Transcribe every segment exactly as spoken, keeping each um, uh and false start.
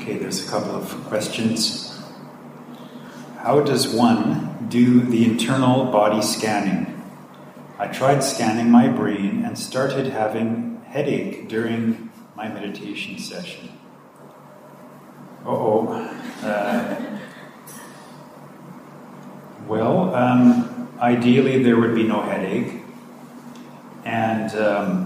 Okay, there's a couple of questions. How does one do the internal body scanning? I tried scanning my brain and started having headache during my meditation session. Uh-oh. Uh, well, um, ideally there would be no headache. And um,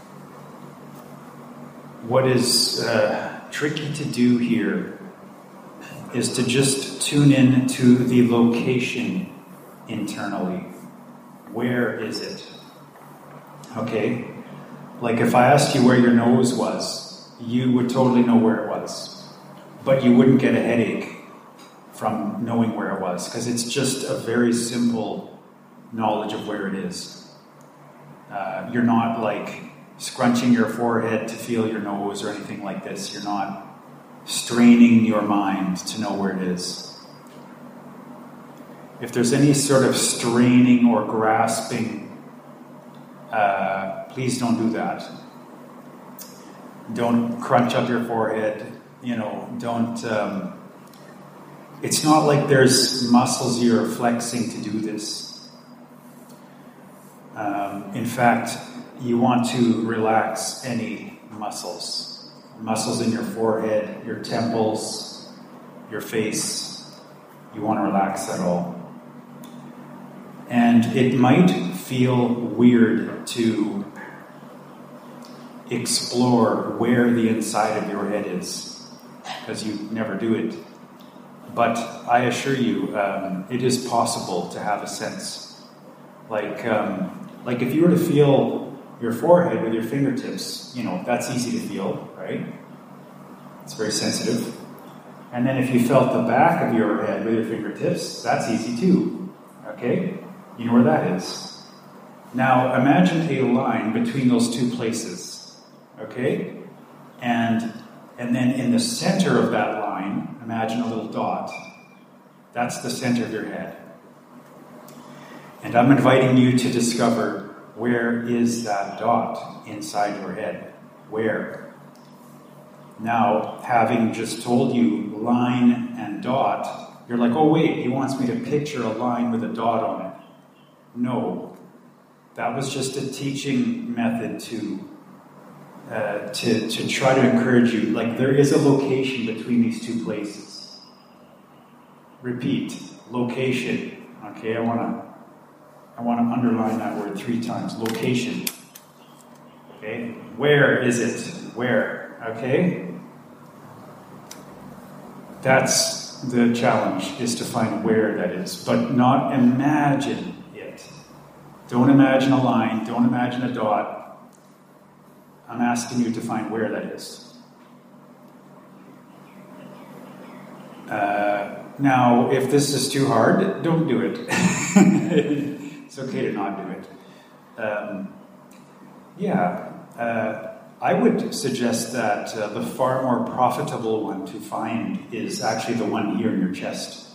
what is uh, tricky to do here is to just tune in to the location internally. Where is it? Okay? Like if I asked you where your nose was, you would totally know where it was. But you wouldn't get a headache from knowing where it was, because it's just a very simple knowledge of where it is. Uh, you're not like scrunching your forehead to feel your nose or anything like this. You're not straining your mind to know where it is. If there's any sort of straining or grasping, uh, please don't do that. Don't crunch up your forehead. You know, don't... Um, it's not like there's muscles you're flexing to do this. Um, in fact, you want to relax any muscles. Muscles in your forehead, your temples, your face. You want to relax that all. And it might feel weird to explore where the inside of your head is, because you never do it. But I assure you, um, it is possible to have a sense. Like, um, like if you were to feel your forehead with your fingertips, you know, that's easy to feel, right? It's very sensitive. And then if you felt the back of your head with your fingertips, that's easy too, okay? You know where that is. Now, imagine a line between those two places, okay? And, and then in the center of that line, imagine a little dot. That's the center of your head. And I'm inviting you to discover, where is that dot inside your head? Where? Now, having just told you line and dot, you're like, oh wait, he wants me to picture a line with a dot on it. No. That was just a teaching method to, uh, to, to try to encourage you. Like, there is a location between these two places. Repeat. Location. Okay, I want to I want to underline that word three times. Location. Okay? Where is it? Where? Okay? That's the challenge, is to find where that is. But not imagine it. Don't imagine a line. Don't imagine a dot. I'm asking you to find where that is. Uh, now, if this is too hard, don't do it. It's okay to not do it. Um, yeah, uh, I would suggest that uh, the far more profitable one to find is actually the one here in your chest.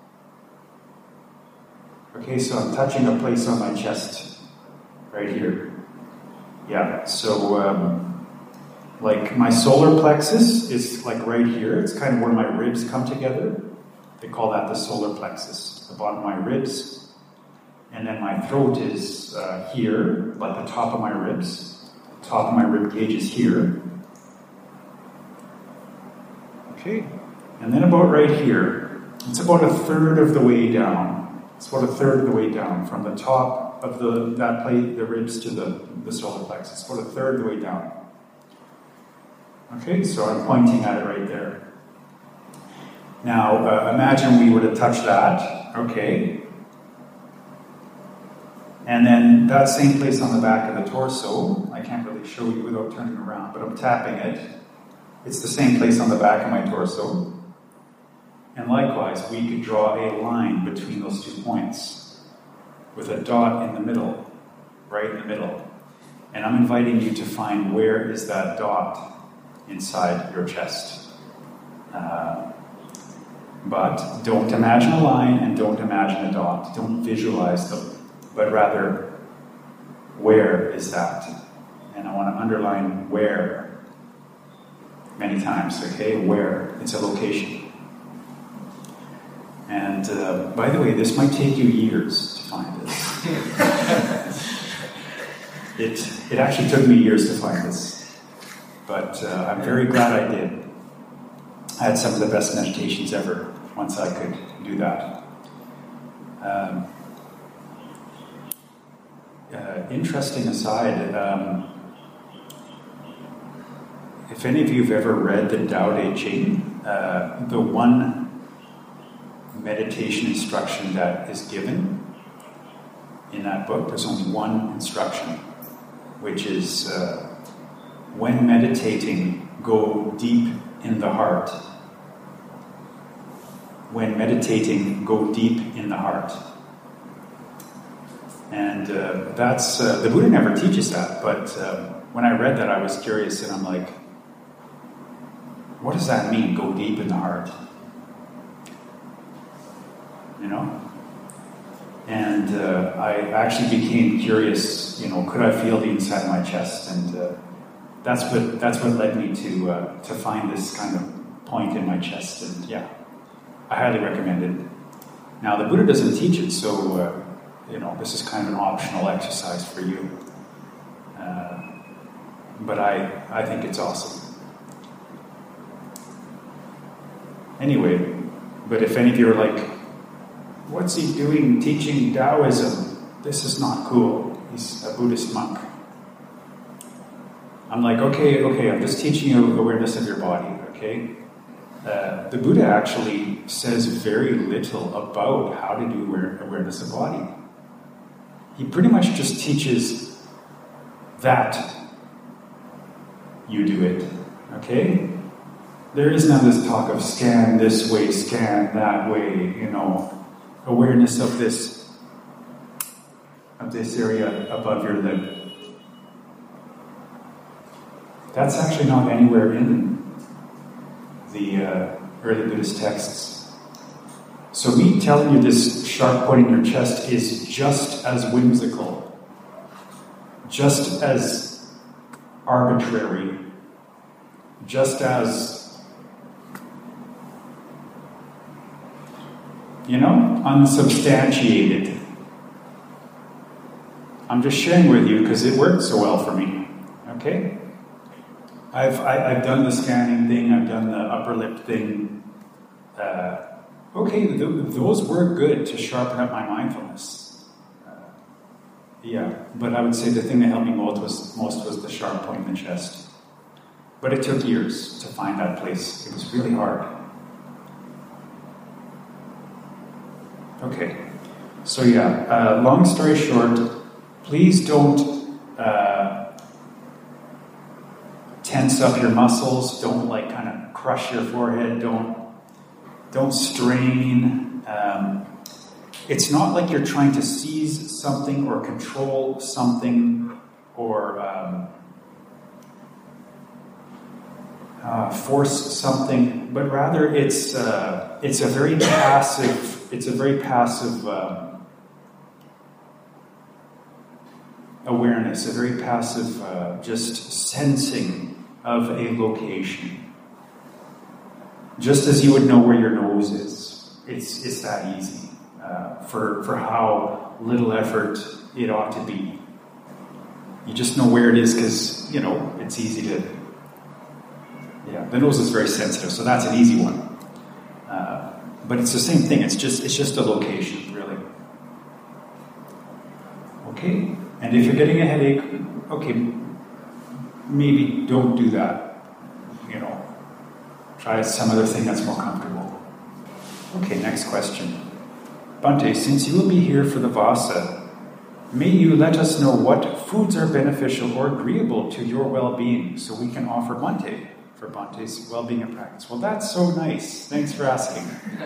Okay, so I'm touching a place on my chest, right here. Yeah, so um, like my solar plexus is like right here. It's kind of where my ribs come together. They call that the solar plexus, the bottom of my ribs. And then my throat is uh, here, but the top of my ribs. The top of my rib cage is here. Okay. And then about right here, it's about a third of the way down. It's about a third of the way down from the top of the that plate, the ribs to the, the solar plexus. It's about a third of the way down. Okay, so I'm pointing at it right there. Now, uh, imagine we were to touch that. Okay. And then that same place on the back of the torso, I can't really show you without turning around, but I'm tapping it. It's the same place on the back of my torso. And likewise, we could draw a line between those two points with a dot in the middle, right in the middle. And I'm inviting you to find where is that dot inside your chest. Uh, but don't imagine a line and don't imagine a dot. Don't visualize them. But rather, where is that? And I want to underline where. many times, okay? Where? It's a location. And uh, by the way, this might take you years to find this. it, it actually took me years to find this. But uh, I'm very glad I did. I had some of the best meditations ever once I could do that. Um, uh, interesting aside, um, if any of you have ever read the Tao Te Ching, uh, the one meditation instruction that is given in that book, there's only one instruction, which is uh, when meditating, go deep in the heart. When meditating, go deep in the heart. And uh, that's, uh, the Buddha never teaches that, but uh, when I read that I was curious and I'm like, what does that mean, go deep in the heart? You know? And uh, I actually became curious, you know, could I feel the inside of my chest? And uh, that's what that's what led me to uh, to find this kind of point in my chest. And yeah, I highly recommend it. Now, the Buddha doesn't teach it, so, uh, you know, this is kind of an optional exercise for you. Uh, but I, I think it's awesome. Anyway, but if any of you are like, what's he doing teaching Taoism? This is not cool. He's a Buddhist monk. I'm like, okay, okay, I'm just teaching you awareness of your body, okay? Uh, the Buddha actually says very little about how to do aware, awareness of body. He pretty much just teaches that you do it, okay? There is none of this talk of scan this way, scan that way, you know, awareness of this, of this area above your lip. That's actually not anywhere in the uh, early Buddhist texts. So me telling you this sharp point in your chest is just as whimsical, just as arbitrary, just as, you know, unsubstantiated. I'm just sharing with you because it worked so well for me, okay? I've I, I've done the scanning thing, I've done the upper lip thing. Uh, okay, th- those were good to sharpen up my mindfulness. Uh, yeah, but I would say the thing that helped me most was, most was the sharp point in the chest. But it took years to find that place. It was really hard. Okay, so yeah, uh, long story short, please don't uh, tense up your muscles. Don't like kind of crush your forehead. Don't don't strain. Um, it's not like you're trying to seize something or control something or um, uh, force something, but rather it's uh, it's a very passive. It's a very passive um, awareness. A very passive, uh, just sensing of a location. Just as you would know where your nose is. It's it's that easy uh, for, for how little effort it ought to be. You just know where it is because, you know, it's easy to... Yeah, the nose is very sensitive, so that's an easy one. Uh, but it's the same thing. It's just it's just a location, really. Okay? And if you're getting a headache, okay, maybe don't do that. You know, try some other thing that's more comfortable. Okay, next question. Bhante, since you will be here for the Vasa, may you let us know what foods are beneficial or agreeable to your well-being so we can offer Bhante for Bhante's well-being and practice. Well, that's so nice. Thanks for asking.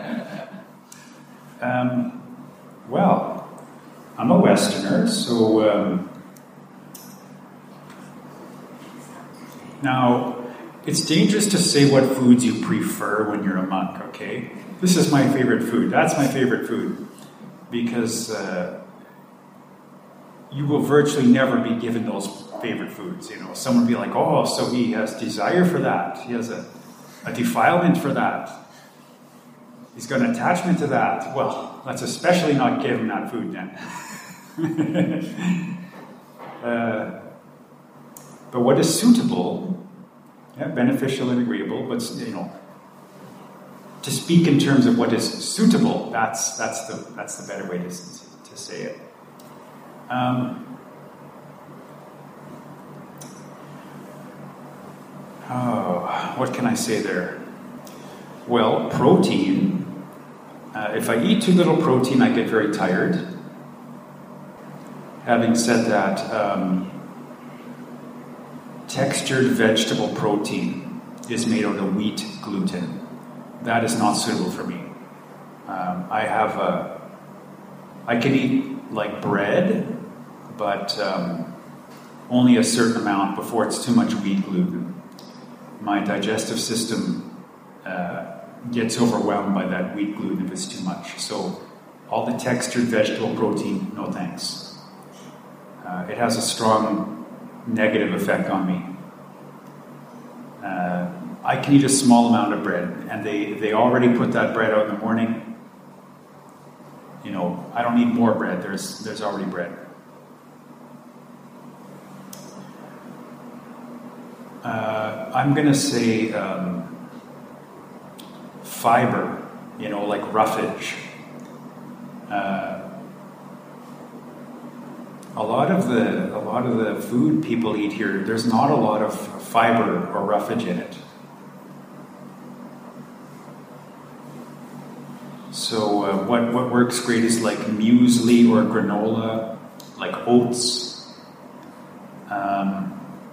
um, well, I'm a Westerner, so... Um, Now, it's dangerous to say what foods you prefer when you're a monk, okay? This is my favorite food. That's my favorite food. Because uh, you will virtually never be given those favorite foods. You know, someone would be like, oh, so he has desire for that. He has a, a defilement for that. He's got an attachment to that. Well, let's especially not give him that food then. uh, but what is suitable, yeah, beneficial and agreeable, but, you know, to speak in terms of what is suitable, that's that's the that's the better way to, to say it. Um, oh, what can I say there? Well, protein. Uh, if I eat too little protein, I get very tired. Having said that, um, textured vegetable protein is made out of wheat gluten. That is not suitable for me. Um, I have a, I can eat like bread, but um, only a certain amount before it's too much wheat gluten. My digestive system uh, gets overwhelmed by that wheat gluten if it's too much. So all the textured vegetable protein, no thanks. Uh, it has a strong negative effect on me. Uh, I can eat a small amount of bread, and they, they already put that bread out in the morning. You know, I don't need more bread. There's there's already bread. Uh, I'm going to say um, fiber, you know, like roughage. Uh, a lot of the a lot of the food people eat here, there's not a lot of fiber or roughage in it. So uh, what, what works great is like muesli or granola, like oats. Um,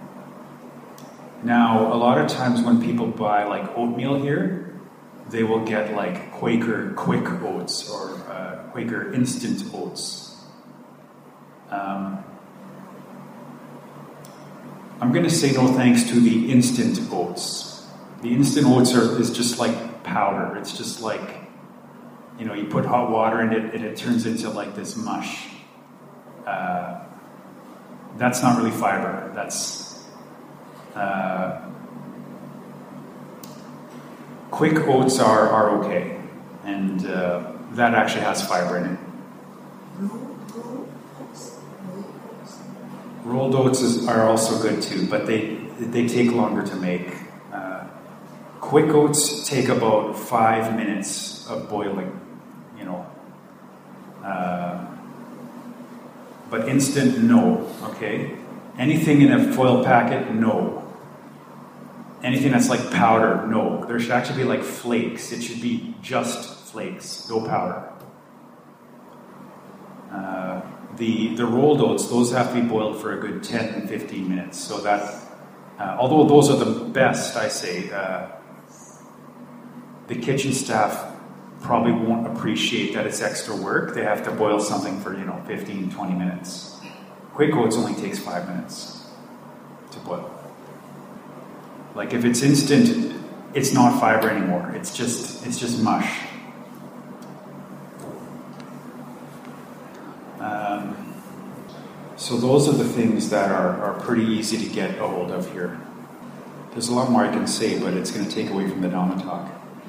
now, a lot of times when people buy like oatmeal here, they will get like Quaker quick oats or uh, Quaker instant oats. Um, I'm going to say no thanks to the instant oats. The instant oats are, is just like powder. It's just like, you know, you put hot water in it and it turns into like this mush. Uh, that's not really fiber. That's uh, quick oats are, are okay, and uh, that actually has fiber in it. Rolled oats is, are also good too, but they they take longer to make. Uh, quick oats take about five minutes of boiling. You know, uh, but instant, no. Okay, anything in a foil packet, no. Anything that's like powder, no. There should actually be like flakes. It should be just flakes, no powder. Uh, the the rolled oats, those have to be boiled for a good ten and fifteen minutes. So that, uh, although those are the best, I say, uh, the kitchen staff probably won't appreciate that it's extra work. They have to boil something for, you know, fifteen, twenty minutes. Quick oats only takes five minutes to boil. Like if it's instant, it's not fiber anymore. It's just it's just mush. Um, so those are the things that are, are pretty easy to get a hold of here. There's a lot more I can say, but it's going to take away from the Dhamma talk.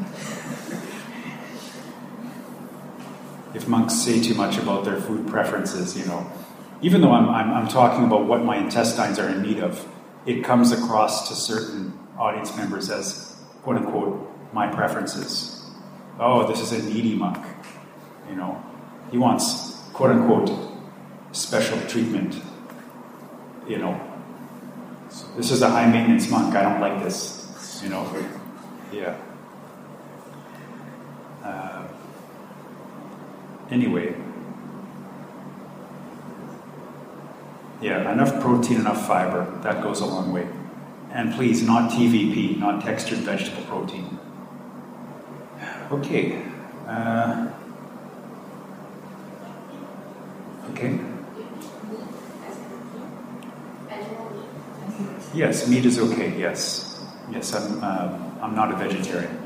If monks say too much about their food preferences, you know, even though I'm, I'm, I'm talking about what my intestines are in need of, it comes across to certain audience members as, quote unquote, my preferences. Oh, this is a needy monk. You know, he wants, quote unquote, special treatment. You know, this is a high maintenance monk. I don't like this. You know, yeah. Uh, Anyway, yeah, enough protein, enough fiber, that goes a long way. And please, not T V P, not textured vegetable protein. Okay. Uh, okay. Yes, meat is okay, yes. Yes, I'm, uh, I'm not a vegetarian.